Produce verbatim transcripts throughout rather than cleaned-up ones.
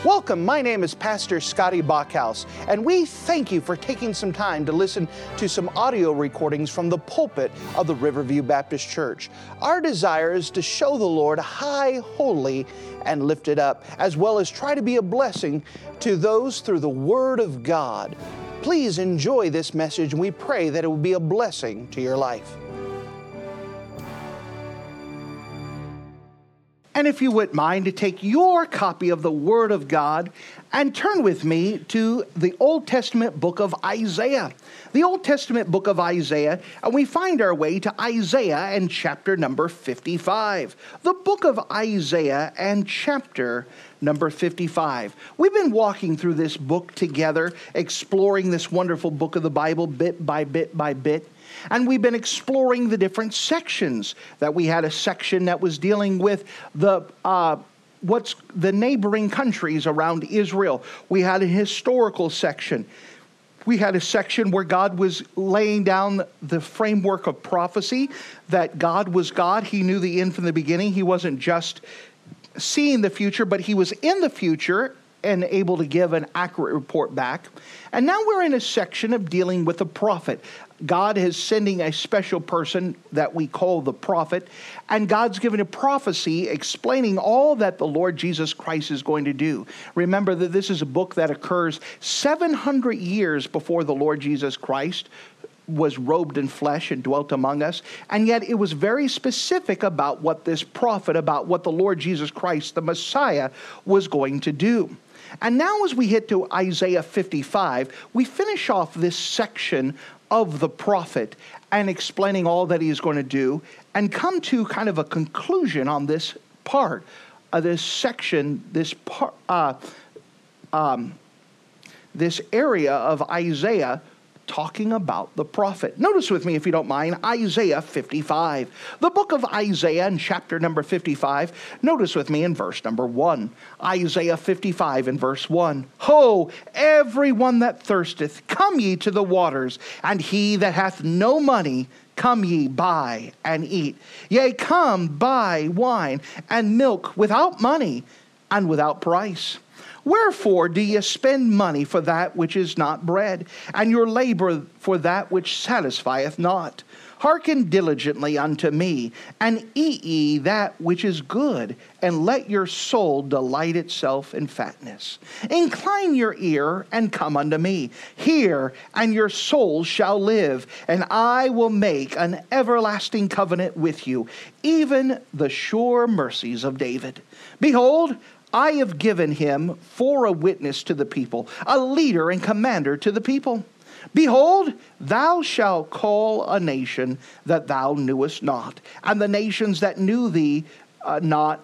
Welcome, my name is Pastor Scotty Bachhaus, and we thank you for taking some time to listen to some audio recordings from the pulpit of the Riverview Baptist Church. Our desire is to show the Lord high, holy, and lifted up, as well as try to be a blessing to those through the Word of God. Please enjoy this message, and we pray that it will be a blessing to your life. And if you wouldn't mind to take your copy of the Word of God and turn with me to the Old Testament book of Isaiah. The Old Testament book of Isaiah, and we find our way to Isaiah and chapter number fifty-five. The book of Isaiah and chapter number fifty-five. We've been walking through this book together, exploring this wonderful book of the Bible bit by bit by bit. And we've been exploring the different sections. That we had a section that was dealing with the uh, what's the neighboring countries around Israel. We had a historical section. We had a section where God was laying down the framework of prophecy, that God was God. He knew the end from the beginning. He wasn't just seeing the future, but he was in the future and able to give an accurate report back. And now we're in a section of dealing with the prophet. God is sending a special person that we call the prophet, and God's given a prophecy explaining all that the Lord Jesus Christ is going to do. Remember that this is a book that occurs seven hundred years before the Lord Jesus Christ was robed in flesh and dwelt among us, and yet it was very specific about what this prophet, about what the Lord Jesus Christ, the Messiah, was going to do. And now as we hit to Isaiah fifty-five, we finish off this section of the prophet and explaining all that he is going to do, and come to kind of a conclusion on this part of this section, this part, uh, um, this area of Isaiah talking about the prophet. Notice with me, if you don't mind, Isaiah fifty-five. The book of Isaiah in chapter number fifty-five. Notice with me in verse number one. Isaiah fifty-five in verse one. Ho, everyone that thirsteth, come ye to the waters, and he that hath no money, come ye buy and eat. Yea, come buy wine and milk without money and without price. Wherefore do ye spend money for that which is not bread, and your labor for that which satisfieth not? Hearken diligently unto me, and eat ye that which is good, and let your soul delight itself in fatness. Incline your ear, and come unto me. Hear, and your soul shall live, and I will make an everlasting covenant with you, even the sure mercies of David. Behold, I have given him for a witness to the people, a leader and commander to the people. Behold, thou shalt call a nation that thou knewest not, and the nations that knew thee uh, not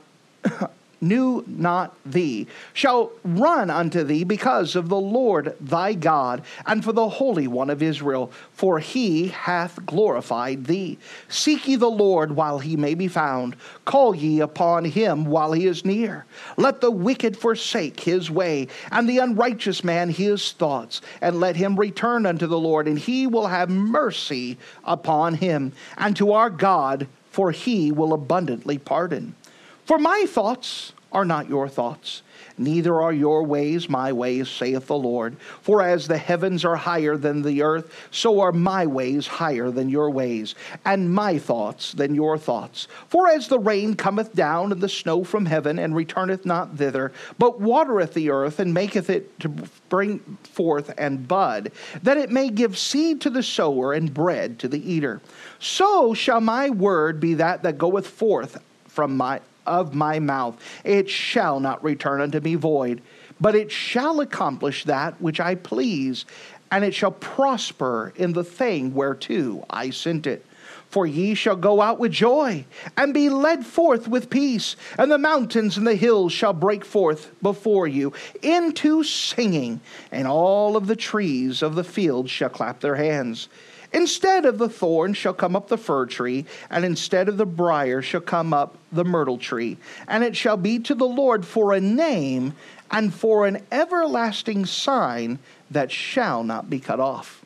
knew not thee, shall run unto thee because of the Lord thy God, and for the Holy One of Israel, for he hath glorified thee. Seek ye the Lord while he may be found. Call ye upon him while he is near. Let the wicked forsake his way, and the unrighteous man his thoughts, and let him return unto the Lord, and he will have mercy upon him, and to our God, for he will abundantly pardon. For my thoughts are not your thoughts, neither are your ways my ways, saith the Lord. For as the heavens are higher than the earth, so are my ways higher than your ways, and my thoughts than your thoughts. For as the rain cometh down and the snow from heaven, and returneth not thither, but watereth the earth, and maketh it to bring forth and bud, that it may give seed to the sower and bread to the eater, so shall my word be that that goeth forth from my of my mouth. It shall not return unto me void, but it shall accomplish that which I please, and it shall prosper in the thing whereto I sent it. For ye shall go out with joy, and be led forth with peace, and the mountains and the hills shall break forth before you into singing, and all of the trees of the field shall clap their hands. Instead of the thorn shall come up the fir tree, and instead of the brier shall come up the myrtle tree. And it shall be to the Lord for a name, and for an everlasting sign that shall not be cut off.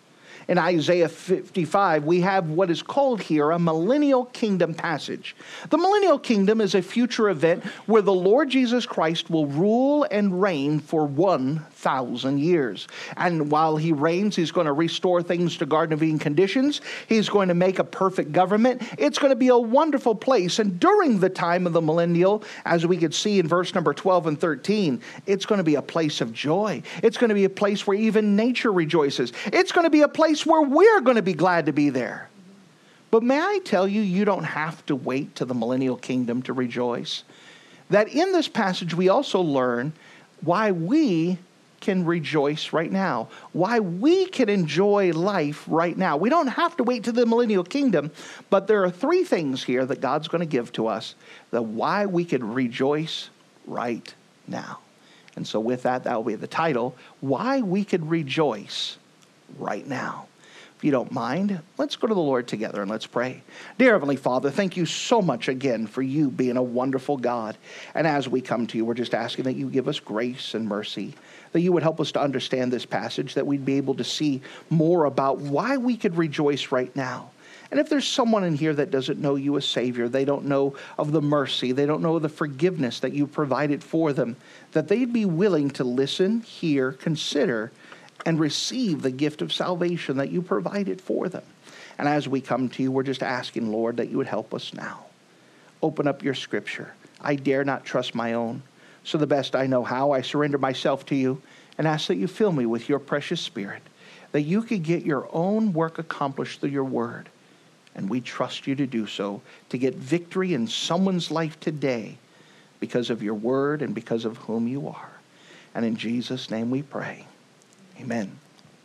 In Isaiah fifty-five, we have what is called here a millennial kingdom passage. The millennial kingdom is a future event where the Lord Jesus Christ will rule and reign for one thousand years. And while he reigns, he's going to restore things to Garden of Eden conditions. He's going to make a perfect government. It's going to be a wonderful place. And during the time of the millennial, as we could see in verse number twelve and thirteen, it's going to be a place of joy. It's going to be a place where even nature rejoices. It's going to be a place where we're going to be glad to be there. But may I tell you, you don't have to wait to the millennial kingdom to rejoice. That in this passage, we also learn why we can rejoice right now, why we can enjoy life right now. We don't have to wait to the millennial kingdom, but there are three things here that God's going to give to us, that why we can rejoice right now. And so with that, that will be the title, Why We Could Rejoice Right Now. If you don't mind, let's go to the Lord together and let's pray. Dear Heavenly Father, thank you so much again for you being a wonderful God. And as we come to you, we're just asking that you give us grace and mercy, that you would help us to understand this passage, that we'd be able to see more about why we could rejoice right now. And if there's someone in here that doesn't know you as Savior, they don't know of the mercy, they don't know of the forgiveness that you provided for them, that they'd be willing to listen, hear, consider, and receive the gift of salvation that you provided for them. And as we come to you, we're just asking, Lord, that you would help us now. Open up your scripture. I dare not trust my own. So the best I know how, I surrender myself to you and ask that you fill me with your precious Spirit, that you could get your own work accomplished through your word. And we trust you to do so, to get victory in someone's life today because of your word and because of whom you are. And in Jesus' name we pray. Amen.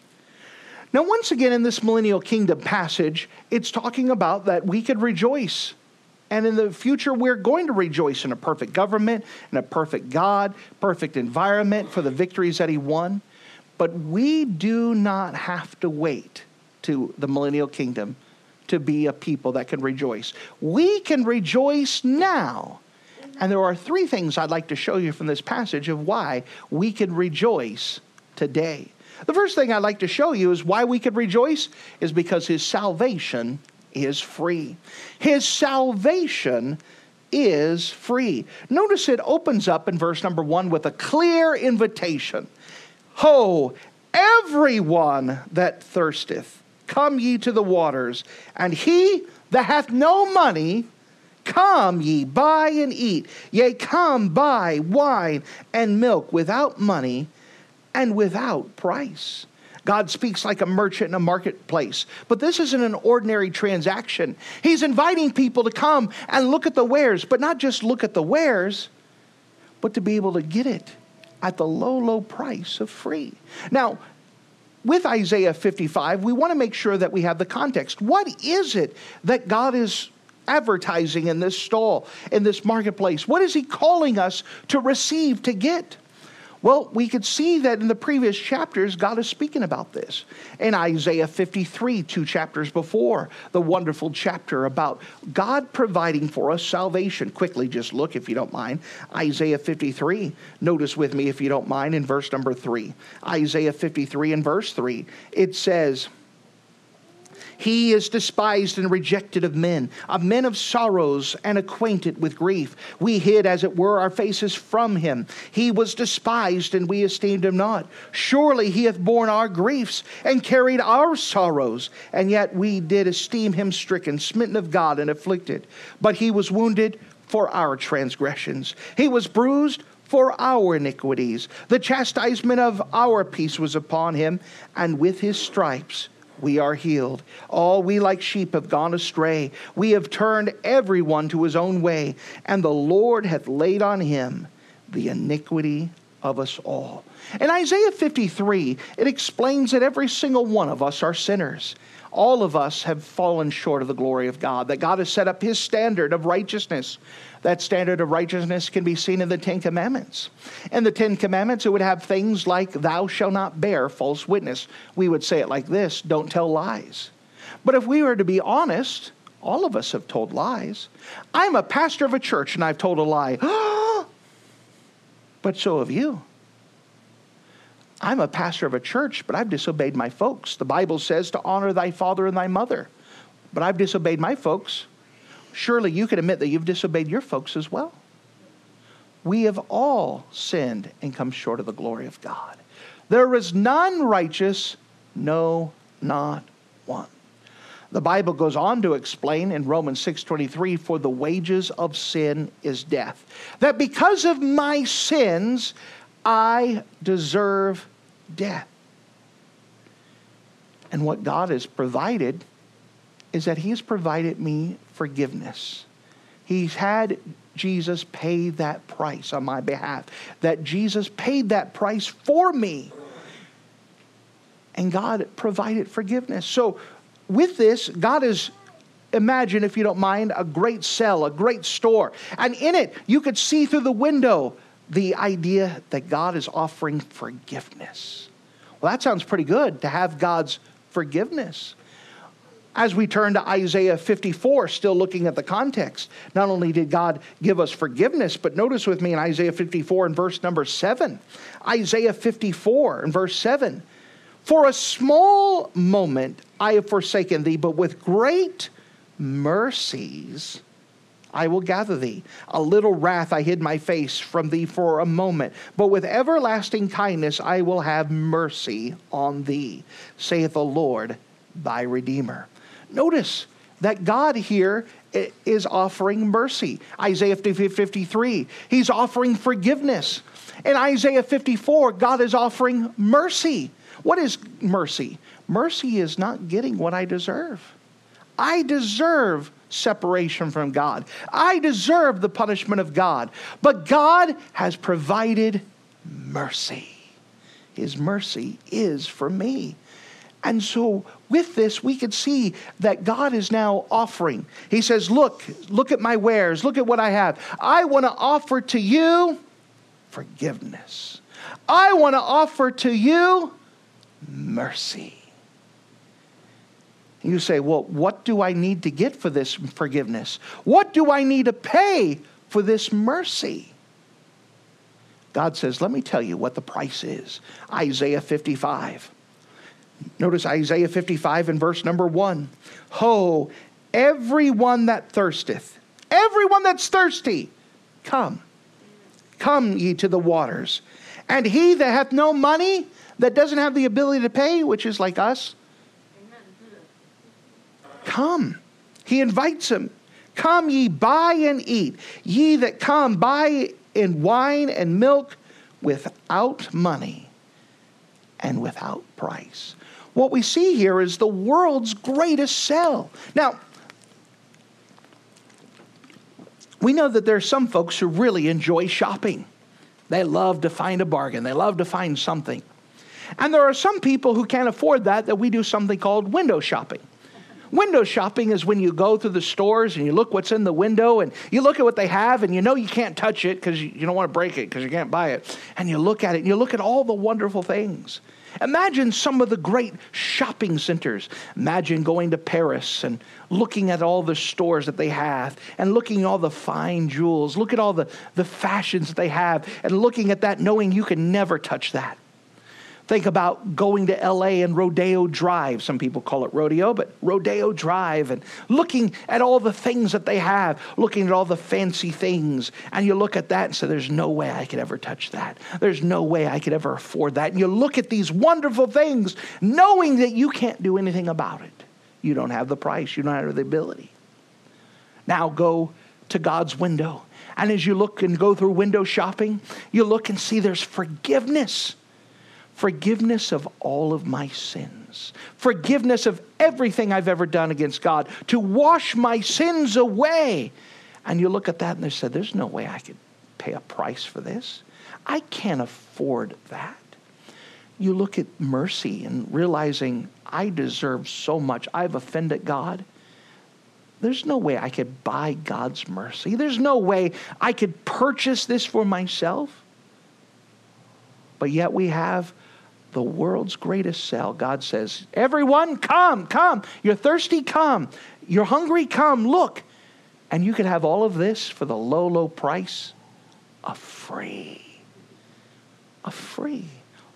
Now, once again, in this millennial kingdom passage, it's talking about that we could rejoice. And in the future, we're going to rejoice in a perfect government, in a perfect God, perfect environment for the victories that he won. But we do not have to wait to the millennial kingdom to be a people that can rejoice. We can rejoice now. And there are three things I'd like to show you from this passage of why we can rejoice today. The first thing I'd like to show you is why we could rejoice is because his salvation is free. His salvation is free. Notice it opens up in verse number one with a clear invitation. Ho, everyone that thirsteth, come ye to the waters, and he that hath no money, come ye, buy and eat. Yea, come buy wine and milk without money and without price. God speaks like a merchant in a marketplace. But this isn't an ordinary transaction. He's inviting people to come and look at the wares, but not just look at the wares, but to be able to get it at the low, low price of free. Now, with Isaiah fifty-five, we want to make sure that we have the context. What is it that God is advertising in this stall, in this marketplace? What is he calling us to receive, to get? Well, we could see that in the previous chapters, God is speaking about this. In Isaiah fifty-three, two chapters before, the wonderful chapter about God providing for us salvation. Quickly, just look, if you don't mind. Isaiah fifty-three, notice with me, if you don't mind, in verse number three. Isaiah fifty-three and verse three, it says, he is despised and rejected of men, of men of sorrows and acquainted with grief. We hid, as it were, our faces from him. He was despised, and we esteemed him not. Surely he hath borne our griefs and carried our sorrows, and yet we did esteem him stricken, smitten of God, and afflicted. But he was wounded for our transgressions. He was bruised for our iniquities. The chastisement of our peace was upon him, and with his stripes we are healed. All we like sheep have gone astray. We have turned everyone to his own way, and the Lord hath laid on him the iniquity of us all. In Isaiah fifty-three, it explains that every single one of us are sinners. All of us have fallen short of the glory of God, that God has set up his standard of righteousness. That standard of righteousness can be seen in the Ten Commandments. In the Ten Commandments, it would have things like, thou shalt not bear false witness. We would say it like this, don't tell lies. But if we were to be honest, all of us have told lies. I'm a pastor of a church and I've told a lie. But so have you. I'm a pastor of a church, but I've disobeyed my folks. The Bible says to honor thy father and thy mother, but I've disobeyed my folks. Surely you can admit that you've disobeyed your folks as well. We have all sinned and come short of the glory of God. There is none righteous, no, not one. The Bible goes on to explain in Romans six twenty-three, for the wages of sin is death. That because of my sins, I deserve death. And what God has provided is that He has provided me forgiveness. He's had Jesus pay that price on my behalf. That Jesus paid that price for me. And God provided forgiveness. So with this, God is, imagine if you don't mind, a great cell, a great store. And in it, you could see through the window the idea that God is offering forgiveness. Well, that sounds pretty good, to have God's forgiveness. As we turn to Isaiah fifty-four, still looking at the context, not only did God give us forgiveness, but notice with me in Isaiah fifty-four and verse number seven. Isaiah fifty-four and verse seven. For a small moment I have forsaken thee, but with great mercies I will gather thee. A little wrath I hid my face from thee for a moment, but with everlasting kindness I will have mercy on thee, saith the Lord thy Redeemer. Notice that God here is offering mercy. Isaiah fifty-three, He's offering forgiveness. In Isaiah fifty-four, God is offering mercy. What is mercy? Mercy is not getting what I deserve. I deserve separation from God. I deserve the punishment of God. But God has provided mercy. His mercy is for me. And so with this, we could see that God is now offering. He says, look, look at my wares. Look at what I have. I want to offer to you forgiveness. I want to offer to you mercy. You say, well, what do I need to get for this forgiveness? What do I need to pay for this mercy? God says, let me tell you what the price is. Isaiah fifty-five. Notice Isaiah fifty-five and verse number one. Ho, everyone that thirsteth, everyone that's thirsty, come. Come ye to the waters. And he that hath no money, that doesn't have the ability to pay, which is like us, come. He invites them. Come ye, buy and eat. Ye that come, buy in wine and milk without money and without price. What we see here is the world's greatest sell. Now, we know that there are some folks who really enjoy shopping. They love to find a bargain. They love to find something. And there are some people who can't afford that, that we do something called window shopping. Window shopping is when you go through the stores and you look what's in the window and you look at what they have and you know you can't touch it because you, you don't want to break it because you can't buy it. And you look at it and you look at all the wonderful things. Imagine some of the great shopping centers. Imagine going to Paris and looking at all the stores that they have and looking at all the fine jewels. Look at all the, the fashions that they have and looking at that knowing you can never touch that. Think about going to L A and Rodeo Drive. Some people call it rodeo, but Rodeo Drive, and looking at all the things that they have, looking at all the fancy things. And you look at that and say, there's no way I could ever touch that. There's no way I could ever afford that. And you look at these wonderful things, knowing that you can't do anything about it. You don't have the price. You don't have the ability. Now go to God's window. And as you look and go through window shopping, you look and see there's forgiveness. Forgiveness of all of my sins. Forgiveness of everything I've ever done against God. To wash my sins away. And you look at that and they said, there's no way I could pay a price for this. I can't afford that. You look at mercy and realizing I deserve so much. I've offended God. There's no way I could buy God's mercy. There's no way I could purchase this for myself. But yet we have the world's greatest sell. God says, everyone, come, come. You're thirsty, come. You're hungry, come, look. And you can have all of this for the low, low price of free. Of free.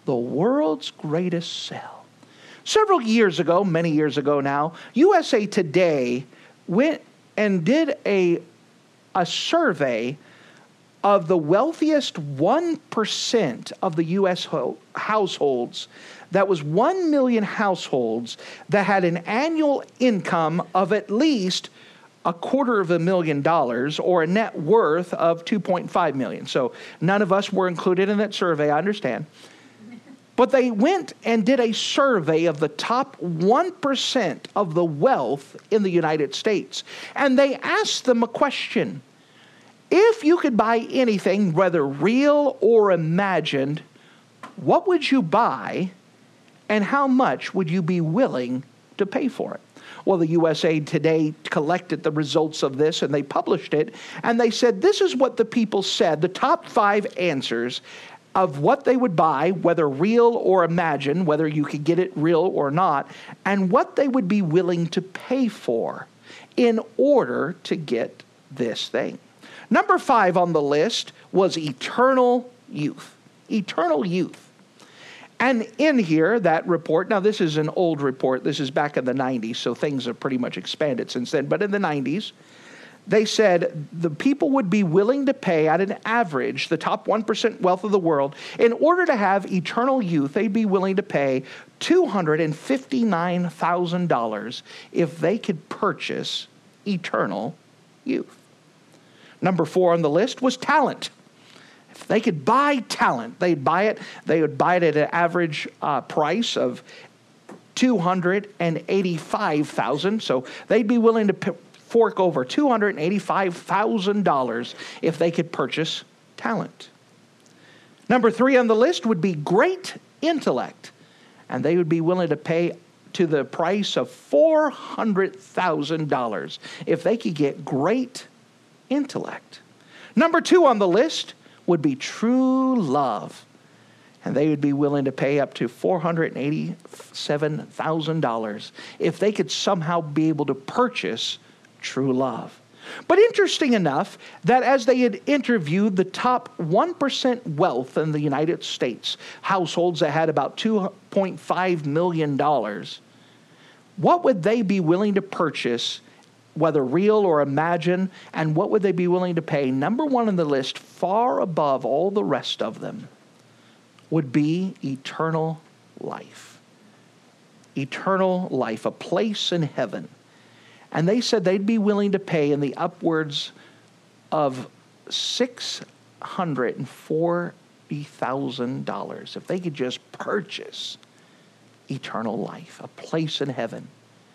the world's greatest sell. Several years ago, many years ago now, U S A Today went and did a, a survey of the wealthiest one percent of the U S ho- households. That was one million households that had an annual income of at least a quarter of a million dollars or a net worth of two point five million. So none of us were included in that survey, I understand. But they went and did a survey of the top one percent of the wealth in the United States. And they asked them a question. If you could buy anything, whether real or imagined, what would you buy and how much would you be willing to pay for it? Well, the U S A Today collected the results of this and they published it. And they said, this is what the people said, the top five answers of what they would buy, whether real or imagined, whether you could get it real or not, and what they would be willing to pay for in order to get this thing. Number five on the list was eternal youth. Eternal youth. And in here, that report, now this is an old report. This is back in the nineties, so things have pretty much expanded since then. But in the nineties, they said the people would be willing to pay at an average, the top one percent wealth of the world, in order to have eternal youth, they'd be willing to pay two hundred fifty-nine thousand dollars if they could purchase eternal youth. Number four on the list was talent. If they could buy talent, they'd buy it. They would buy it at an average uh, price of two hundred eighty-five thousand dollars. So they'd be willing to p- fork over two hundred eighty-five thousand dollars if they could purchase talent. Number three on the list would be great intellect. And they would be willing to pay to the price of four hundred thousand dollars if they could get great intellect. Number two on the list would be true love. And they would be willing to pay up to four hundred eighty-seven thousand dollars if they could somehow be able to purchase true love. But interesting enough that as they had interviewed the top one percent wealth in the United States, households that had about two point five million dollars, what would they be willing to purchase, whether real or imagined, and what would they be willing to pay? Number one on the list, far above all the rest of them, would be eternal life. Eternal life, a place in heaven. And they said they'd be willing to pay in the upwards of six hundred forty thousand dollars if they could just purchase eternal life, a place in heaven.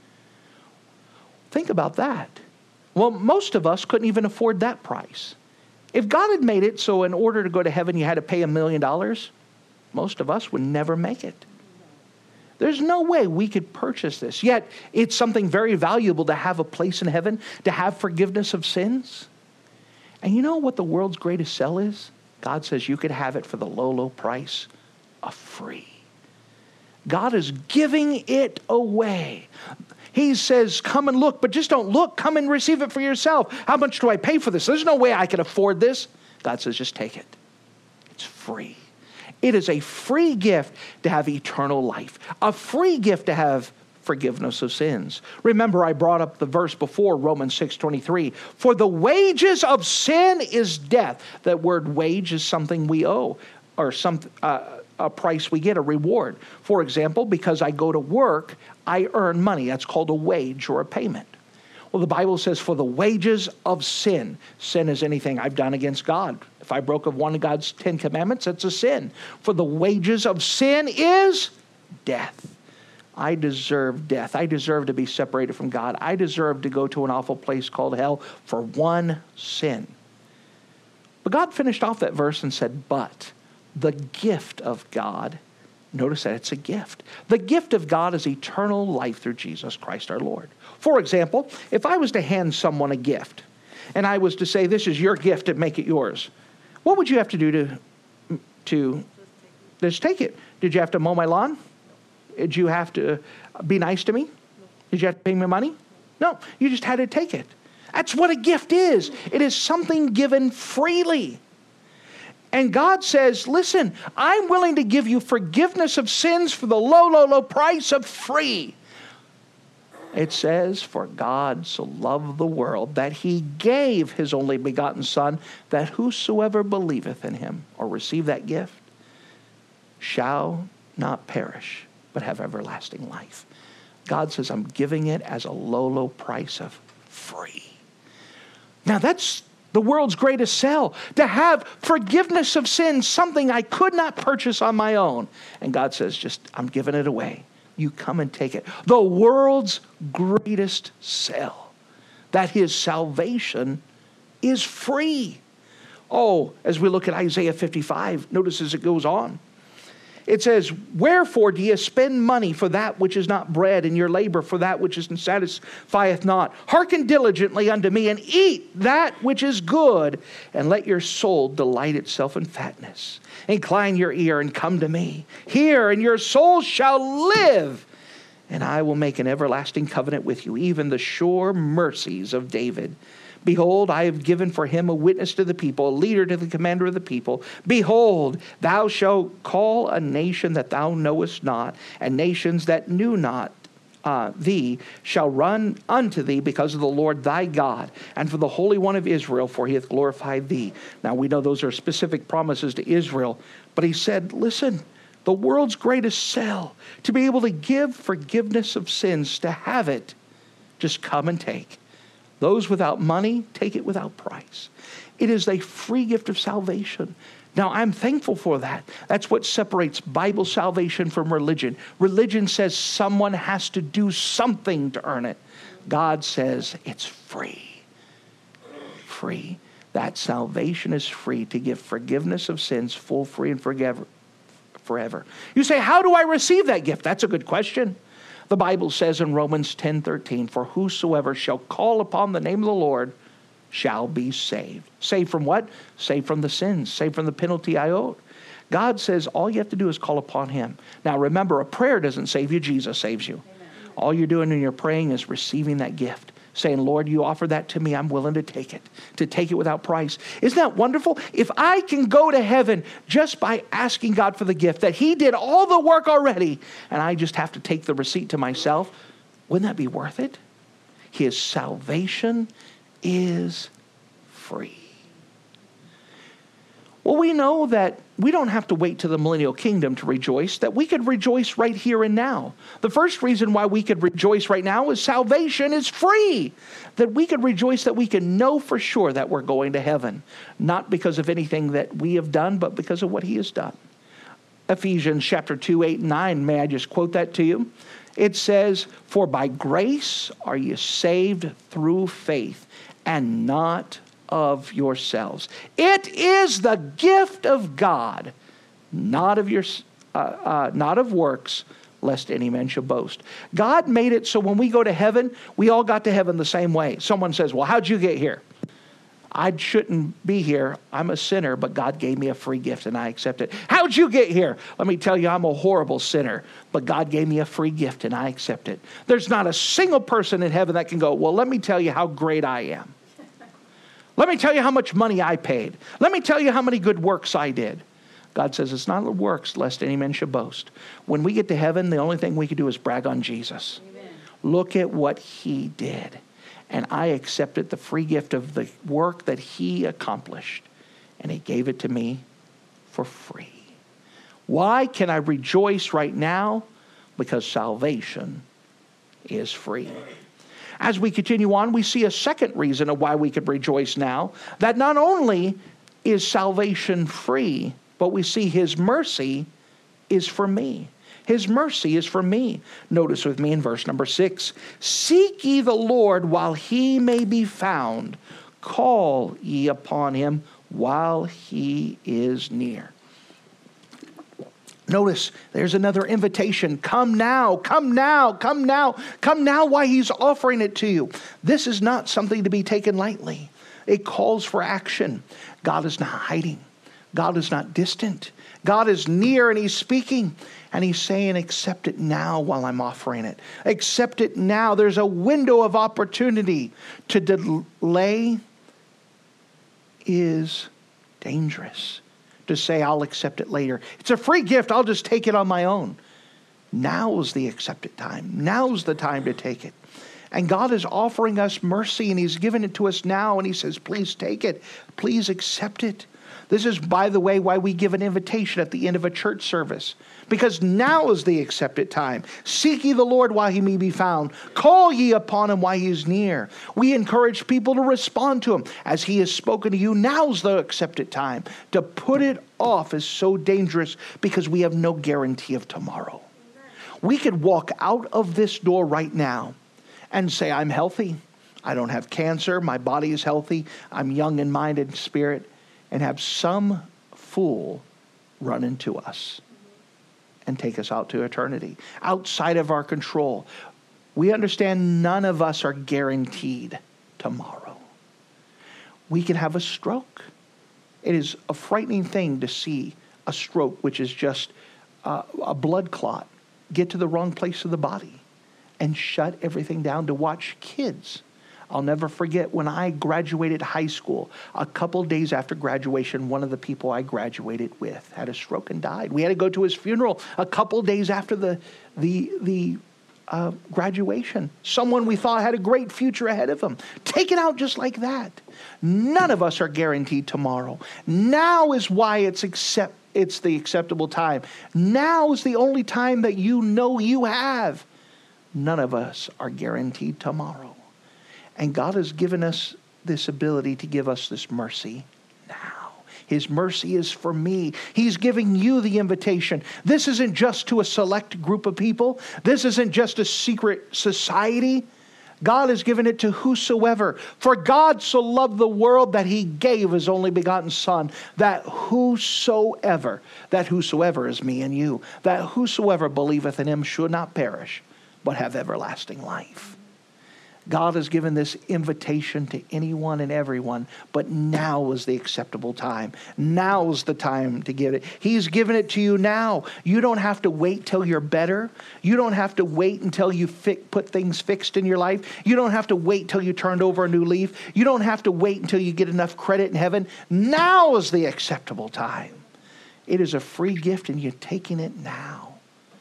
Think about that. Well, most of us couldn't even afford that price. If God had made it so in order to go to heaven you had to pay a million dollars, most of us would never make it. There's no way we could purchase this. Yet it's something very valuable to have a place in heaven, to have forgiveness of sins. And you know what the world's greatest sell is? God says you could have it for the low, low price of free. God is giving it away. He says, come and look, but just don't look. Come and receive it for yourself. How much do I pay for this? There's no way I can afford this. God says, just take it. It's free. It is a free gift to have eternal life. A free gift to have forgiveness of sins. Remember, I brought up the verse before, Romans six twenty-three. For the wages of sin is death. That word wage is something we owe, or some uh, a price we get, a reward. For example, because I go to work, I earn money. That's called a wage or a payment. Well, the Bible says for the wages of sin. Sin is anything I've done against God. If I broke of one of God's Ten Commandments, it's a sin. For the wages of sin is death. I deserve death. I deserve to be separated from God. I deserve to go to an awful place called hell for one sin. But God finished off that verse and said, but the gift of God, notice that it's a gift. The gift of God is eternal life through Jesus Christ our Lord. For example, if I was to hand someone a gift, and I was to say, this is your gift and make it yours, what would you have to do to, to just take it? Did you have to mow my lawn? Did you have to be nice to me? Did you have to pay me money? No, you just had to take it. That's what a gift is. It is something given freely. And God says, listen, I'm willing to give you forgiveness of sins for the low, low, low price of free. It says, for God so loved the world that he gave his only begotten Son, that whosoever believeth in him or receive that gift shall not perish, but have everlasting life. God says, I'm giving it as a low, low price of free. Now that's the world's greatest sell, to have forgiveness of sins, something I could not purchase on my own. And God says, just, I'm giving it away. You come and take it. The world's greatest sell, that his salvation is free. Oh, as we look at Isaiah fifty-five, notice as it goes on. It says, wherefore do ye spend money for that which is not bread, and your labor for that which is satisfieth not? Hearken diligently unto me, and eat that which is good, and let your soul delight itself in fatness. Incline your ear and come to me. Hear, and your soul shall live, and I will make an everlasting covenant with you, even the sure mercies of David. Behold, I have given for him a witness to the people, a leader to the commander of the people. Behold, thou shalt call a nation that thou knowest not, and nations that knew not uh, thee shall run unto thee because of the Lord thy God, and for the Holy One of Israel, for he hath glorified thee. Now we know those are specific promises to Israel, but he said, listen, the world's greatest sell, to be able to give forgiveness of sins, to have it, just come and take. Those without money, take it without price. It is a free gift of salvation. Now, I'm thankful for that. That's what separates Bible salvation from religion. Religion says someone has to do something to earn it. God says it's free. Free. That salvation is free, to give forgiveness of sins full, free, and forever. forever. You say, how do I receive that gift? That's a good question. The Bible says in Romans ten thirteen, for whosoever shall call upon the name of the Lord shall be saved. Saved from what? Saved from the sins. Saved from the penalty I owed. God says all you have to do is call upon him. Now remember, a prayer doesn't save you. Jesus saves you. Amen. All you're doing in your praying is receiving that gift. Saying, Lord, you offer that to me. I'm willing to take it. To take it without price. Isn't that wonderful? If I can go to heaven just by asking God for the gift, that he did all the work already, and I just have to take the receipt to myself, wouldn't that be worth it? His salvation is free. Well, we know that we don't have to wait to the millennial kingdom to rejoice, that we could rejoice right here and now. The first reason why we could rejoice right now is salvation is free. That we could rejoice, that we can know for sure that we're going to heaven. Not because of anything that we have done, but because of what he has done. Ephesians chapter two, eight, and nine, may I just quote that to you? It says, for by grace are you saved through faith, and not of yourselves. It is the gift of God, not of your, uh, uh, not of works, lest any man should boast. God made it so when we go to heaven, we all got to heaven the same way. Someone says, well, how'd you get here? I shouldn't be here. I'm a sinner, but God gave me a free gift and I accept it. How'd you get here? Let me tell you, I'm a horrible sinner, but God gave me a free gift and I accept it. There's not a single person in heaven that can go, well, let me tell you how great I am. Let me tell you how much money I paid. Let me tell you how many good works I did. God says it's not the works, lest any man should boast. When we get to heaven, the only thing we can do is brag on Jesus. Amen. Look at what he did. And I accepted the free gift of the work that he accomplished. And he gave it to me for free. Why can I rejoice right now? Because salvation is free. As we continue on, we see a second reason of why we could rejoice now. That not only is salvation free, but we see his mercy is for me. His mercy is for me. Notice with me in verse number six. Seek ye the Lord while he may be found. Call ye upon him while he is near. Notice there's another invitation. Come now, come now, come now, come now while he's offering it to you. This is not something to be taken lightly. It calls for action. God is not hiding. God is not distant. God is near and he's speaking. And he's saying, accept it now while I'm offering it. Accept it now. There's a window of opportunity. To delay is dangerous. to say, I'll accept it later. It's a free gift. I'll just take it on my own. Now is the accepted time. Now's the time to take it. And God is offering us mercy, and he's given it to us now. And he says, please take it. Please accept it. This is, by the way, why we give an invitation at the end of a church service. Because now is the accepted time. Seek ye the Lord while he may be found. Call ye upon him while he is near. We encourage people to respond to him. As he has spoken to you, now's the accepted time. To put it off is so dangerous because we have no guarantee of tomorrow. We could walk out of this door right now and say, I'm healthy. I don't have cancer. My body is healthy. I'm young in mind and spirit. And have some fool run into us and take us out to eternity, outside of our control. We understand none of us are guaranteed tomorrow. We can have a stroke. It is a frightening thing to see a stroke, which is just uh, a blood clot, get to the wrong place of the body and shut everything down. To watch kids. I'll never forget when I graduated high school, a couple days after graduation, one of the people I graduated with had a stroke and died. We had to go to his funeral a couple days after the, the, the uh, graduation. Someone we thought had a great future ahead of him. Taken out just like that. None of us are guaranteed tomorrow. Now is why it's accept, it's the acceptable time. Now is the only time that you know you have. None of us are guaranteed tomorrow. And God has given us this ability to give us this mercy now. His mercy is for me. He's giving you the invitation. This isn't just to a select group of people. This isn't just a secret society. God has given it to whosoever. For God so loved the world that he gave his only begotten Son, that whosoever, that whosoever is me and you, that whosoever believeth in him should not perish, but have everlasting life. God has given this invitation to anyone and everyone, but now is the acceptable time. Now is the time to give it. He's given it to you now. You don't have to wait till you're better. You don't have to wait until you fi- put things fixed in your life. You don't have to wait till you turned over a new leaf. You don't have to wait until you get enough credit in heaven. Now is the acceptable time. It is a free gift, and you're taking it now.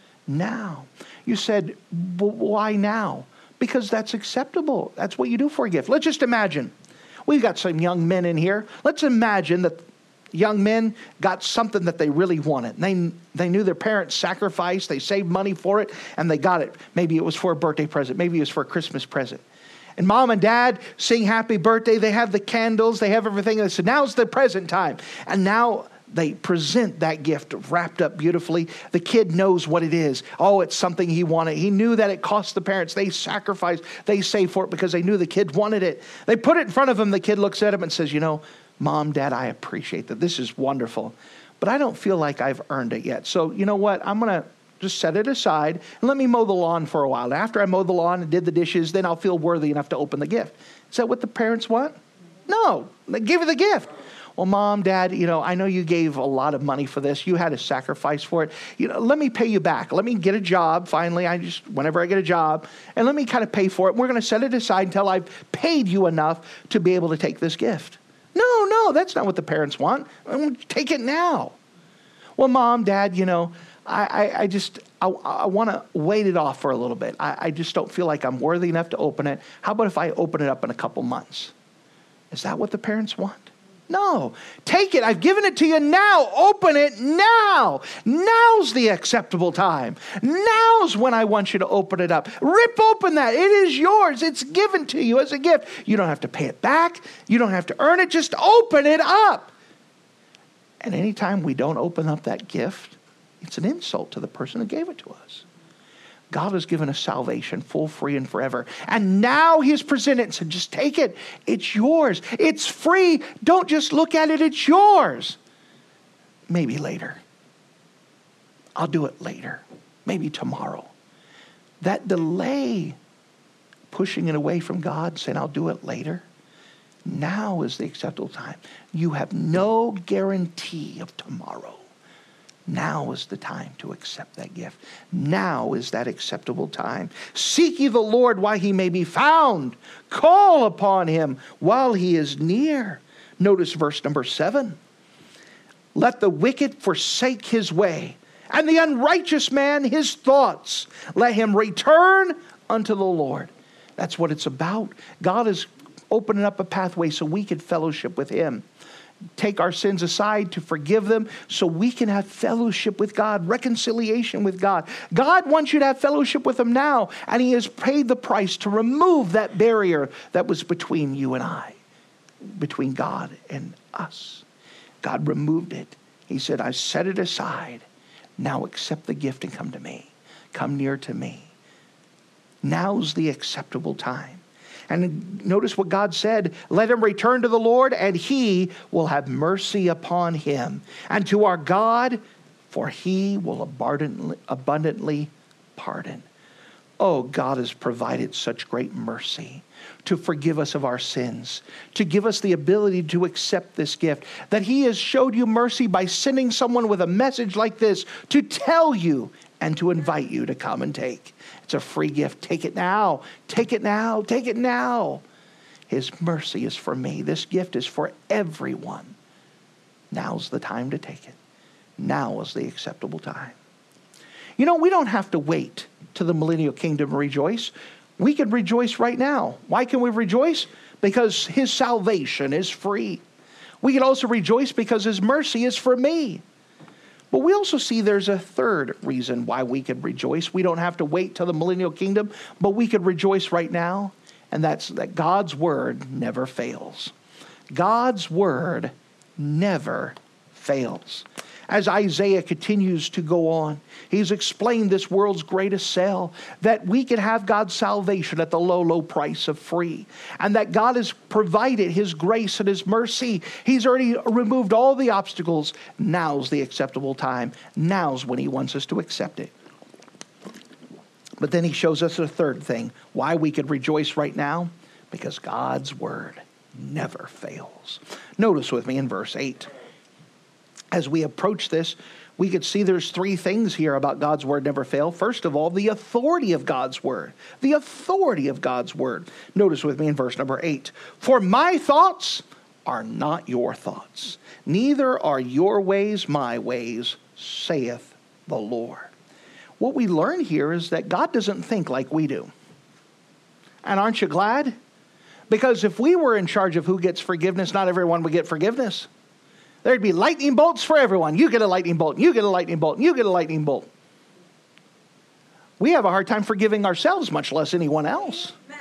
Now. You said, why now? Because that's acceptable. That's what you do for a gift. Let's just imagine. We've got some young men in here. Let's imagine that young men got something that they really wanted. They, they knew their parents sacrificed. They saved money for it, and they got it. Maybe it was for a birthday present. Maybe it was for a Christmas present. And mom and dad sing happy birthday. They have the candles. They have everything. They said, now's the present time. And now they present that gift wrapped up beautifully. The kid knows what it is. Oh, it's something he wanted. He knew that it cost the parents. They sacrificed. They saved for it because they knew the kid wanted it. They put it in front of him. The kid looks at him and says, you know, Mom, Dad, I appreciate that. This is wonderful. But I don't feel like I've earned it yet. So you know what? I'm going to just set it aside and let me mow the lawn for a while. After I mow the lawn and did the dishes, then I'll feel worthy enough to open the gift. Is that what the parents want? No. They give you the gift. Well, Mom, Dad, you know, I know you gave a lot of money for this. You had to sacrifice for it. You know, let me pay you back. Let me get a job. Finally, I just, whenever I get a job, and let me kind of pay for it. We're going to set it aside until I've paid you enough to be able to take this gift. No, no, that's not what the parents want. I want to take it now. Well, Mom, Dad, you know, I, I, I just, I, I want to wait it off for a little bit. I, I just don't feel like I'm worthy enough to open it. How about if I open it up in a couple months? Is that what the parents want? No. Take it. I've given it to you now. Open it now. Now's the acceptable time. Now's when I want you to open it up. Rip open that. It is yours. It's given to you as a gift. You don't have to pay it back. You don't have to earn it. Just open it up. And anytime we don't open up that gift, it's an insult to the person who gave it to us. God has given us salvation, full, free, and forever. And now he's presented and said, just take it. It's yours. It's free. Don't just look at it. It's yours. Maybe later. I'll do it later. Maybe tomorrow. That delay, pushing it away from God, saying, I'll do it later. Now is the acceptable time. You have no guarantee of tomorrow. Now is the time to accept that gift. Now is that acceptable time. Seek ye the Lord while he may be found. Call upon him while he is near. Notice verse number seven. Let the wicked forsake his way, and the unrighteous man his thoughts. Let him return unto the Lord. That's what it's about. God is opening up a pathway so we can fellowship with him. Take our sins aside to forgive them so we can have fellowship with God, reconciliation with God. God wants you to have fellowship with him now, and he has paid the price to remove that barrier that was between you and I, between God and us. God removed it. He said, I set it aside. Now accept the gift and come to me. Come near to me. Now's the acceptable time. And notice what God said, let him return to the Lord, and he will have mercy upon him. And to our God, for he will abundantly, abundantly pardon. Oh, God has provided such great mercy to forgive us of our sins, to give us the ability to accept this gift, that he has showed you mercy by sending someone with a message like this to tell you and to invite you to come and take. It's a free gift. Take it now. Take it now. Take it now. His mercy is for me. This gift is for everyone. Now's the time to take it. Now is the acceptable time. You know, we don't have to wait to the millennial kingdom to rejoice. We can rejoice right now. Why can we rejoice? Because his salvation is free. We can also rejoice because his mercy is for me. But we also see there's a third reason why we can rejoice. We don't have to wait till the millennial kingdom, but we can rejoice right now. And that's that God's word never fails. God's word never fails. As Isaiah continues to go on, he's explained this world's greatest sale, that we can have God's salvation at the low, low price of free, and that God has provided his grace and his mercy. He's already removed all the obstacles. Now's the acceptable time. Now's when he wants us to accept it. But then he shows us a third thing, why we could rejoice right now, because God's word never fails. Notice with me in verse eight. As we approach this, we could see there's three things here about God's word never fail. First of all, the authority of God's word. The authority of God's word. Notice with me in verse number eight. For my thoughts are not your thoughts, neither are your ways my ways, saith the Lord. What we learn here is that God doesn't think like we do. And aren't you glad? Because if we were in charge of who gets forgiveness, not everyone would get forgiveness. There'd be lightning bolts for everyone. You get a lightning bolt, you get a lightning bolt, you get a lightning bolt. We have a hard time forgiving ourselves, much less anyone else. Amen.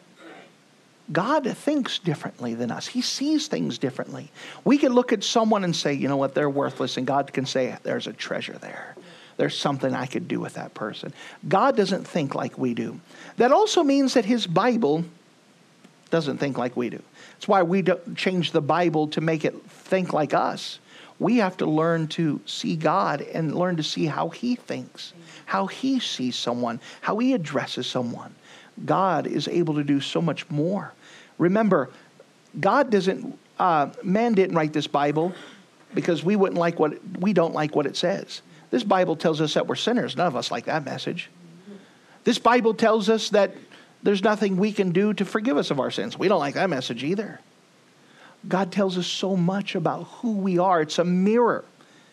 God thinks differently than us. He sees things differently. We can look at someone and say, you know what, they're worthless. And God can say, there's a treasure there. There's something I could do with that person. God doesn't think like we do. That also means that his Bible doesn't think like we do. That's why we don't change the Bible to make it think like us. We have to learn to see God and learn to see how he thinks, how he sees someone, how he addresses someone. God is able to do so much more. Remember, God doesn't, uh, man didn't write this Bible because we wouldn't like what, we don't like what it says. This Bible tells us that we're sinners. None of us like that message. This Bible tells us that there's nothing we can do to forgive us of our sins. We don't like that message either. God tells us so much about who we are. It's a mirror.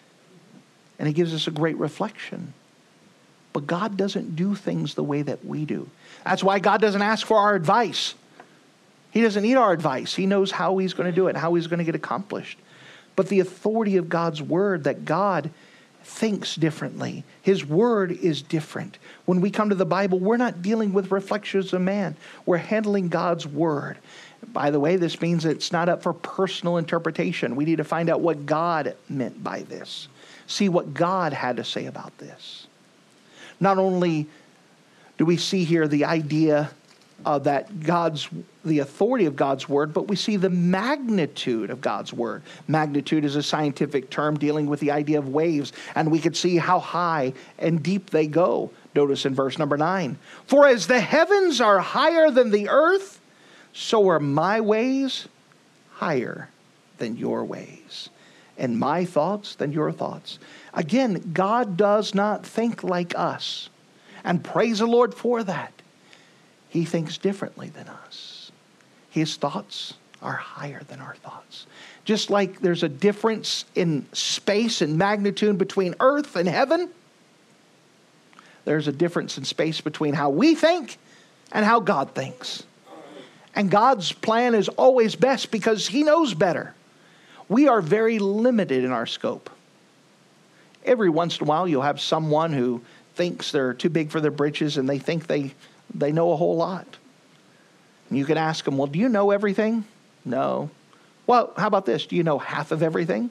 And it gives us a great reflection. But God doesn't do things the way that we do. That's why God doesn't ask for our advice. He doesn't need our advice. He knows how he's going to do it, how he's going to get accomplished. But the authority of God's word, that God thinks differently. His word is different. When we come to the Bible, we're not dealing with reflections of man. We're handling God's word. By the way, this means it's not up for personal interpretation. We need to find out what God meant by this. See what God had to say about this. Not only do we see here the idea Uh, that God's, the authority of God's word, but we see the magnitude of God's word. Magnitude is a scientific term dealing with the idea of waves, and we could see how high and deep they go. Notice in verse number nine, for as the heavens are higher than the earth, so are my ways higher than your ways, and my thoughts than your thoughts. Again, God does not think like us, and praise the Lord for that. He thinks differently than us. His thoughts are higher than our thoughts. Just like there's a difference in space and magnitude between earth and heaven, there's a difference in space between how we think and how God thinks. And God's plan is always best because he knows better. We are very limited in our scope. Every once in a while, you'll have someone who thinks they're too big for their britches and they think they, they know a whole lot. And you can ask them, well, do you know everything? No. Well, how about this? Do you know half of everything?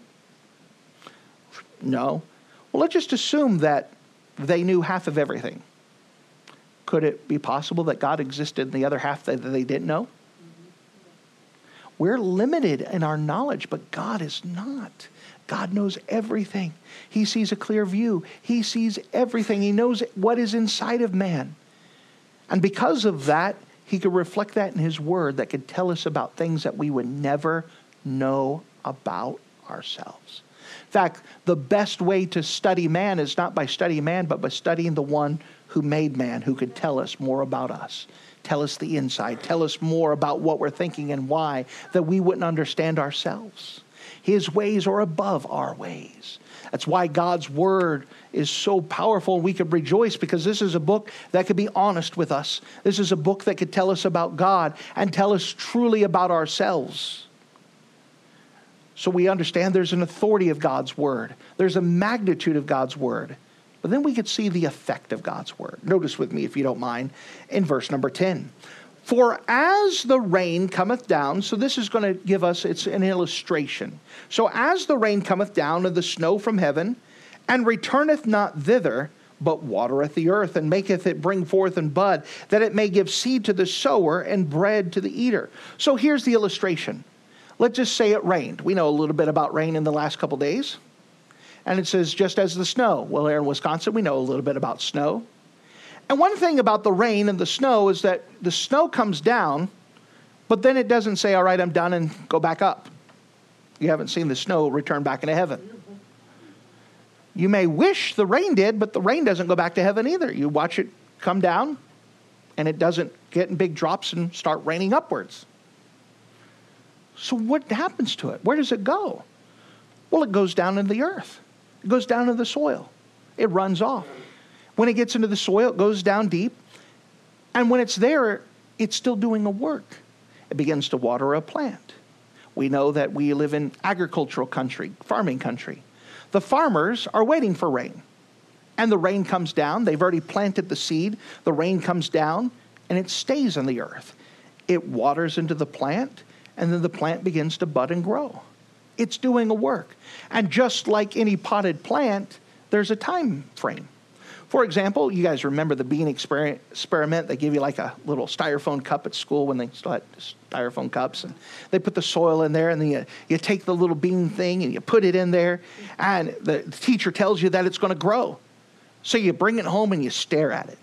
No. Well, let's just assume that they knew half of everything. Could it be possible that God existed in the other half that they didn't know? We're limited in our knowledge, but God is not. God knows everything. He sees a clear view. He sees everything. He knows what is inside of man. And because of that, he could reflect that in his word that could tell us about things that we would never know about ourselves. In fact, the best way to study man is not by studying man, but by studying the one who made man, who could tell us more about us, tell us the inside, tell us more about what we're thinking and why, that we wouldn't understand ourselves. His ways are above our ways. That's why God's word is so powerful. We could rejoice because this is a book that could be honest with us. This is a book that could tell us about God and tell us truly about ourselves. So we understand there's an authority of God's word. There's a magnitude of God's word. But then we could see the effect of God's word. Notice with me, if you don't mind, in verse number ten. For as the rain cometh down, so this is going to give us, it's an illustration. So as the rain cometh down and the snow from heaven, and returneth not thither, but watereth the earth, and maketh it bring forth and bud, that it may give seed to the sower and bread to the eater. So here's the illustration. Let's just say it rained. We know a little bit about rain in the last couple days. And it says, just as the snow. Well, here in Wisconsin, we know a little bit about snow. And one thing about the rain and the snow is that the snow comes down, but then it doesn't say, all right, I'm done, and go back up. You haven't seen the snow return back into heaven. You may wish the rain did, but the rain doesn't go back to heaven either. You watch it come down, and it doesn't get in big drops and start raining upwards. So what happens to it? Where does it go? Well, it goes down into the earth. It goes down into the soil. It runs off. When it gets into the soil, it goes down deep. And when it's there, it's still doing a work. It begins to water a plant. We know that we live in agricultural country, farming country. The farmers are waiting for rain. And the rain comes down. They've already planted the seed. The rain comes down, and it stays on the earth. It waters into the plant, and then the plant begins to bud and grow. It's doing a work. And just like any potted plant, there's a time frame. For example, you guys remember the bean experiment? They give you like a little styrofoam cup at school when they still had styrofoam cups. And they put the soil in there, and then you, you take the little bean thing and you put it in there. And the teacher tells you that it's going to grow. So you bring it home and you stare at it.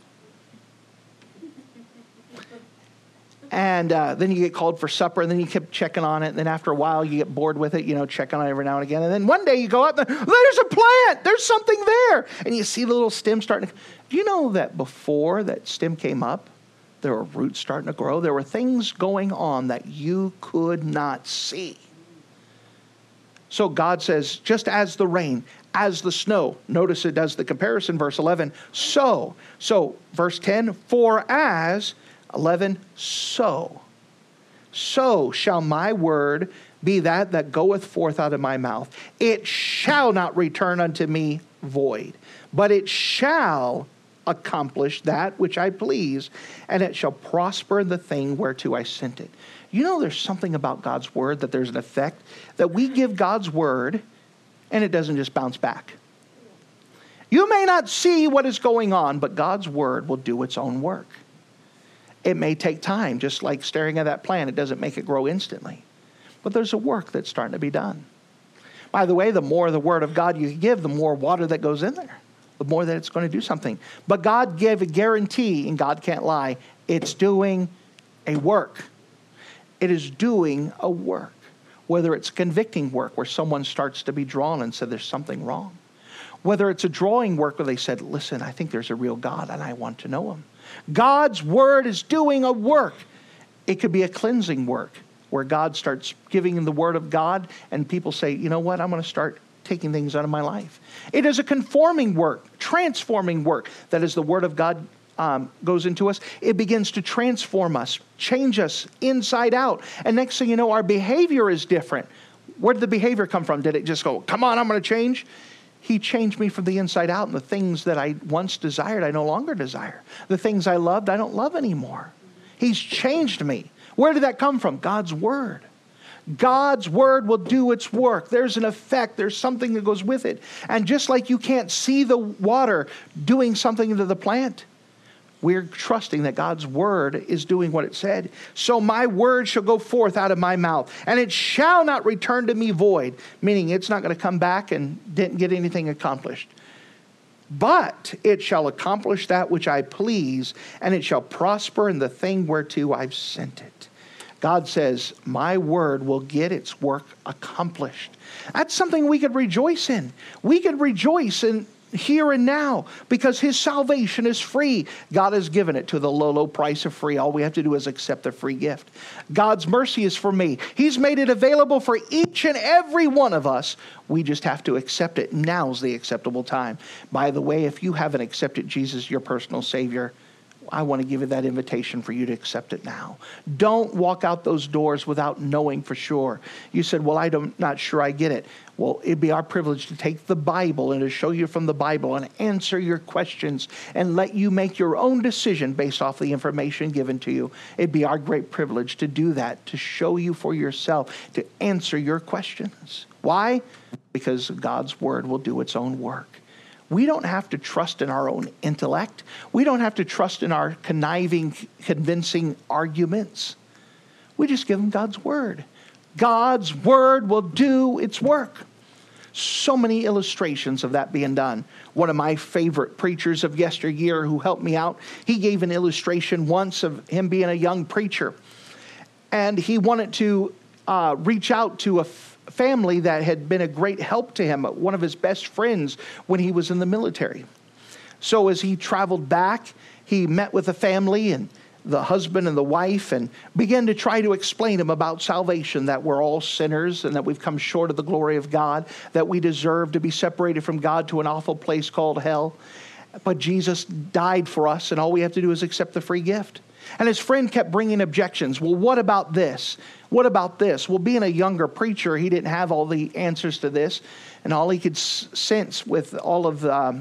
And uh, then you get called for supper, and then you keep checking on it. And then after a while, you get bored with it, you know, check on it every now and again. And then one day you go up, and there's a plant. There's something there. And you see the little stem starting. Do you know that before that stem came up, there were roots starting to grow? There were things going on that you could not see. So God says, just as the rain, as the snow. Notice it does the comparison, verse eleven. So, so verse ten, for as... eleven, so, so shall my word be that that goeth forth out of my mouth. It shall not return unto me void, but it shall accomplish that which I please, and it shall prosper in the thing whereto I sent it. You know, there's something about God's word that there's an effect that we give God's word, and it doesn't just bounce back. You may not see what is going on, but God's word will do its own work. It may take time, just like staring at that plant. It doesn't make it grow instantly. But there's a work that's starting to be done. By the way, the more the word of God you give, the more water that goes in there, the more that it's going to do something. But God gave a guarantee, and God can't lie. It's doing a work. It is doing a work. Whether it's convicting work where someone starts to be drawn and said there's something wrong. Whether it's a drawing work where they said, listen, I think there's a real God and I want to know him. God's word is doing a work. It could be a cleansing work, where God starts giving them the word of God, and people say, you know what, I'm going to start taking things out of my life. It is a conforming work, transforming work, that as the word of God um, goes into us, it begins to transform us, change us inside out. And next thing you know, our behavior is different. Where did the behavior come from? Did it just go, come on, I'm going to change? He changed me from the inside out, and the things that I once desired, I no longer desire. The things I loved, I don't love anymore. He's changed me. Where did that come from? God's word. God's word will do its work. There's an effect. There's something that goes with it. And just like you can't see the water doing something to the plant, we're trusting that God's word is doing what it said. So my word shall go forth out of my mouth, and it shall not return to me void, meaning it's not going to come back and didn't get anything accomplished. But it shall accomplish that which I please, and it shall prosper in the thing whereto I've sent it. God says, my word will get its work accomplished. That's something we could rejoice in. We could rejoice in here and now, because his salvation is free. God has given it to the low, low price of free. All we have to do is accept the free gift. God's mercy is for me. He's made it available for each and every one of us. We just have to accept it. Now's the acceptable time. By the way, if you haven't accepted Jesus, your personal Savior, I want to give you that invitation for you to accept it now. Don't walk out those doors without knowing for sure. You said, well, I'm not sure I get it. Well, it'd be our privilege to take the Bible and to show you from the Bible and answer your questions and let you make your own decision based off the information given to you. It'd be our great privilege to do that, to show you for yourself, to answer your questions. Why? Because God's word will do its own work. We don't have to trust in our own intellect. We don't have to trust in our conniving, convincing arguments. We just give them God's word. God's word will do its work. So many illustrations of that being done. One of my favorite preachers of yesteryear who helped me out, he gave an illustration once of him being a young preacher. And he wanted to uh, reach out to a family that had been a great help to him, one of his best friends when he was in the military. So as he traveled back, he met with the family and the husband and the wife and began to try to explain to him about salvation, that we're all sinners and that we've come short of the glory of God, that we deserve to be separated from God to an awful place called hell. But Jesus died for us, and all we have to do is accept the free gift. And his friend kept bringing objections. Well, what about this? What about this? Well, being a younger preacher, he didn't have all the answers to this. And all he could s- sense with all of the, um,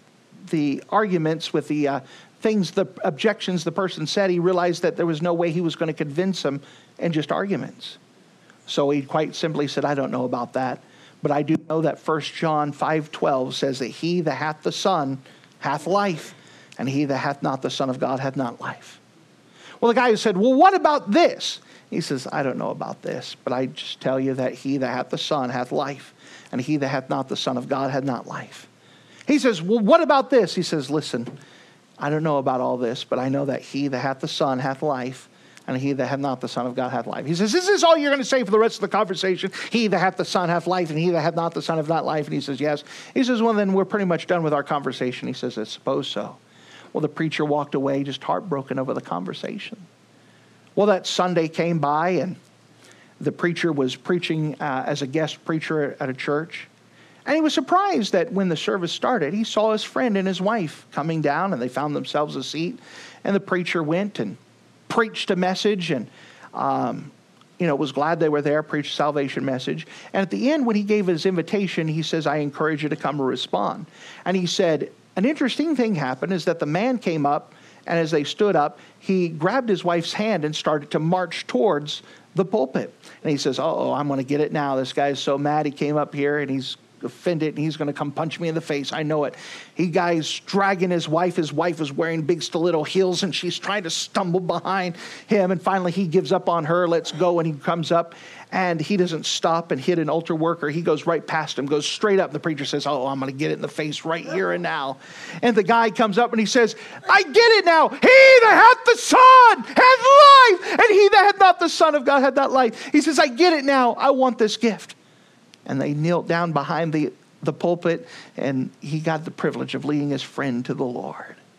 the arguments, with the uh, things, the objections the person said, he realized that there was no way he was going to convince them in just arguments. So he quite simply said, I don't know about that. But I do know that First John five twelve says that he that hath the Son hath life, and he that hath not the Son of God hath not life. Well, the guy said, well, what about this? He says, I don't know about this, but I just tell you that he that hath the Son hath life, and he that hath not the Son of God hath not life. He says, well, what about this? He says, listen, I don't know about all this, but I know that he that hath the Son hath life, and he that hath not the Son of God hath life. He says, is this all you're going to say for the rest of the conversation? He that hath the Son hath life, and he that hath not the Son hath not life. And he says, yes. He says, well, then we're pretty much done with our conversation. He says, I suppose so. Well, the preacher walked away just heartbroken over the conversation. Well, that Sunday came by, and the preacher was preaching uh, as a guest preacher at a church. And he was surprised that when the service started, he saw his friend and his wife coming down, and they found themselves a seat. And the preacher went and preached a message, and um, you know, was glad they were there, preached a salvation message. And at the end, when he gave his invitation, he says, I encourage you to come and respond. And he said, an interesting thing happened is that the man came up, and as they stood up, he grabbed his wife's hand and started to march towards the pulpit. And he says, uh-oh, I'm going to get it now. This guy's so mad. He came up here and he's offended and he's going to come punch me in the face. I know it. He guy's dragging his wife. His wife is wearing big stiletto heels and she's trying to stumble behind him. And finally he gives up on her. Let's go. And he comes up and he doesn't stop and hit an altar worker. He goes right past him, goes straight up. The preacher says, oh, I'm going to get it in the face right here and now. And the guy comes up and he says, I get it now. He that hath the Son hath life, and he that hath not the Son of God hath not life. He says, I get it now. I want this gift. And they knelt down behind the, the pulpit, and he got the privilege of leading his friend to the Lord.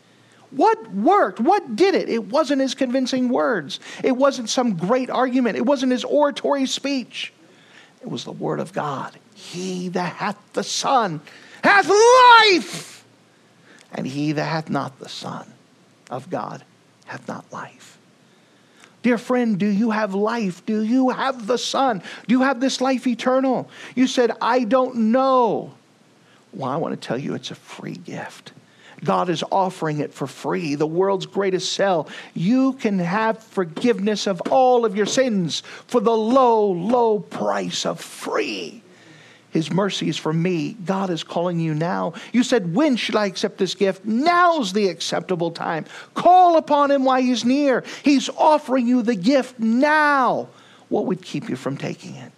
What worked? What did it? It wasn't his convincing words. It wasn't some great argument. It wasn't his oratory speech. It was the word of God. He that hath the Son hath life, and he that hath not the Son of God hath not life. Dear friend, do you have life? Do you have the Son? Do you have this life eternal? You said, I don't know. Well, I want to tell you it's a free gift. God is offering it for free, the world's greatest sale. You can have forgiveness of all of your sins for the low, low price of free. His mercy is for me. God is calling you now. You said, when should I accept this gift? Now's the acceptable time. Call upon him while he's near. He's offering you the gift now. What would keep you from taking it?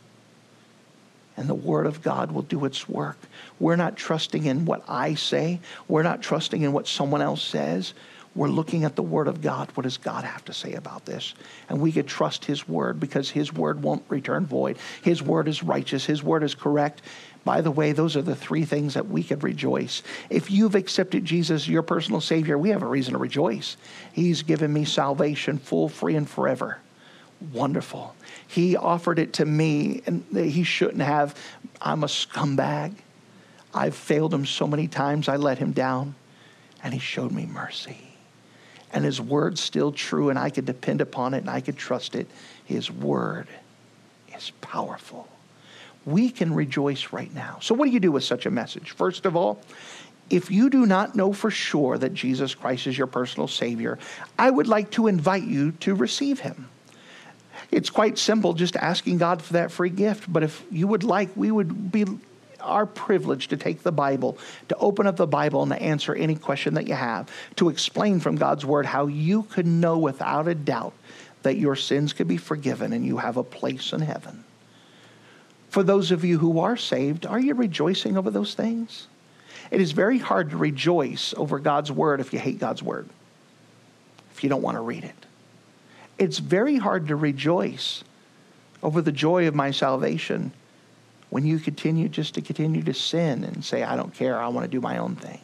And the word of God will do its work. We're not trusting in what I say. We're not trusting in what someone else says. We're looking at the word of God. What does God have to say about this? And we could trust his word because his word won't return void. His word is righteous. His word is correct. By the way, those are the three things that we could rejoice. If you've accepted Jesus, your personal Savior, we have a reason to rejoice. He's given me salvation full, free, and forever. Wonderful. He offered it to me, and he shouldn't have. I'm a scumbag. I've failed him so many times. I let him down, and he showed me mercy. And his word's still true, and I could depend upon it, and I could trust it. His word is powerful. We can rejoice right now. So what do you do with such a message? First of all, if you do not know for sure that Jesus Christ is your personal Savior, I would like to invite you to receive him. It's quite simple, just asking God for that free gift. But if you would like, we would be our privilege to take the Bible, to open up the Bible and to answer any question that you have, to explain from God's word how you could know without a doubt that your sins could be forgiven and you have a place in heaven. For those of you who are saved, are you rejoicing over those things? It is very hard to rejoice over God's word if you hate God's word, if you don't want to read it. It's very hard to rejoice over the joy of my salvation when you continue just to continue to sin and say, I don't care, I want to do my own thing.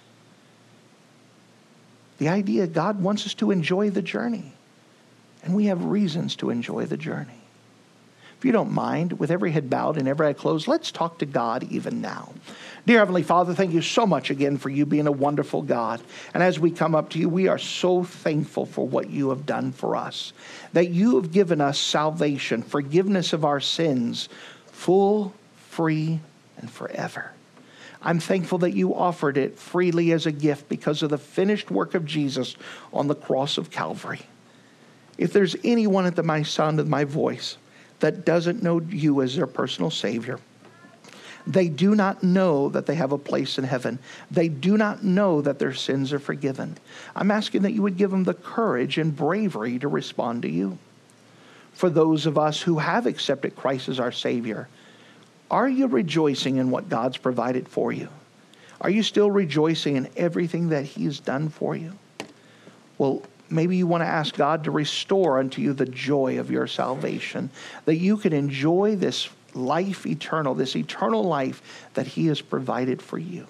The idea, God wants us to enjoy the journey. And we have reasons to enjoy the journey. If you don't mind, with every head bowed and every eye closed, let's talk to God even now. Dear Heavenly Father, thank you so much again for you being a wonderful God. And as we come up to you, we are so thankful for what you have done for us. That you have given us salvation, forgiveness of our sins, full, free, and forever. I'm thankful that you offered it freely as a gift because of the finished work of Jesus on the cross of Calvary. If there's anyone at the my sound of my voice that doesn't know you as their personal Savior, they do not know that they have a place in heaven. They do not know that their sins are forgiven. I'm asking that you would give them the courage and bravery to respond to you. For those of us who have accepted Christ as our Savior, are you rejoicing in what God's provided for you? Are you still rejoicing in everything that He's done for you? Well, maybe you want to ask God to restore unto you the joy of your salvation, that you can enjoy this life eternal, this eternal life that He has provided for you.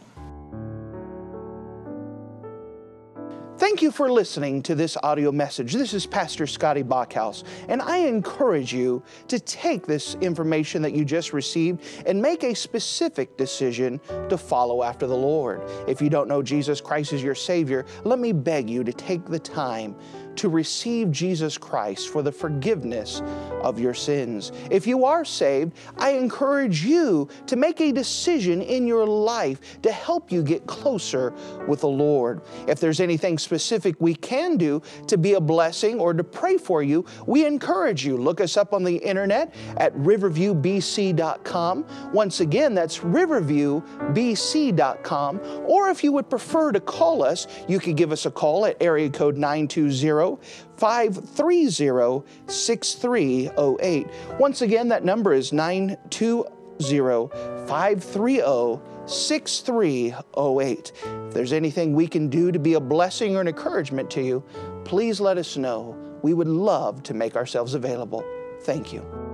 Thank you for listening to this audio message. This is Pastor Scotty Bachhaus, and I encourage you to take this information that you just received and make a specific decision to follow after the Lord. If you don't know Jesus Christ as your Savior, let me beg you to take the time to receive Jesus Christ for the forgiveness of your sins. If you are saved, I encourage you to make a decision in your life to help you get closer with the Lord. If there's anything specific we can do to be a blessing or to pray for you, we encourage you. Look us up on the internet at riverview b c dot com. Once again, that's riverview b c dot com. Or if you would prefer to call us, you could give us a call at area code nine two zero, five three zero, six three zero eight. Once again, that number is nine two zero, five three zero, six three zero eight. If there's anything we can do to be a blessing or an encouragement to you, please let us know. We would love to make ourselves available. Thank you.